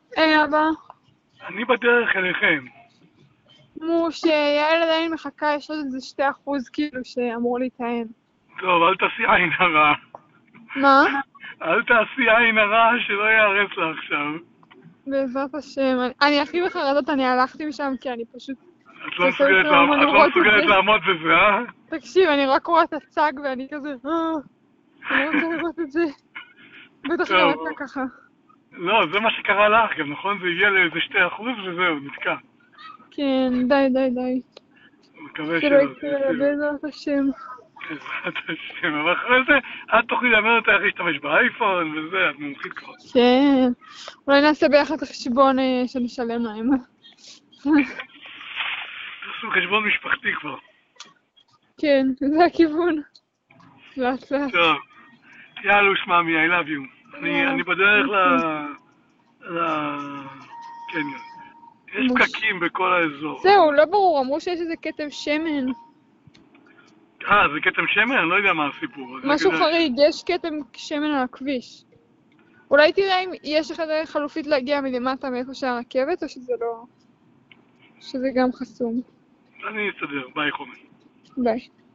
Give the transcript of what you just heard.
היי אבא, אני בדרך אליכם. שיעל עדיין מחכה, יש עוד איזה 2% כאילו שאמור להיטען. טוב, אל תעשי עין הרע. מה? אל תעשי עין הרע שלא יהרס לה עכשיו. בעזרת השם. אני הכי בחרדות, אני הלכתי משם כי אני פשוט... את זה לא עושה לי מסוגלת, טראומה את לא לראות את מסוגלת זה. לעמוד בזה, אה? תקשיב, אני רק רואה את הצג ואני כזה... אני לא רוצה לראות את זה. בטח גם אתה טוב. ככה. לא, זה מה שקרה לך גם, נכון? זה הגיע לאיזה 2% וזהו, נתקע. כן, די, די, די. מקווה שלא שלא, יקרה, בעזרת השם. בעזרת השם. אבל אחרי זה, את תוכלי ללמד אותה איך להשתמש באייפון וזה, את מומחית כבר. כן. אולי נעשה ביחד את החשבון שנשלם להם. תעשו חשבון משפחתי כבר. כן, זה הכיוון. לאט לאט. טוב, יאללה שממי, I love you. יאללה. אני בדרך לקניון. יש פקקים בכל האזור. זהו, לא ברור, אמרו שיש איזה כתם שמן. זה כתם שמן? אני לא יודע מה הסיפור. אז משהו רק יודע חריג, יש כתם שמן על הכביש. אולי תראה אם יש לך דרך חלופית להגיע מלמטה מאיפה שהרכבת, או שזה לא... שזה גם חסום. אני אסתדר, ביי חומר. ביי.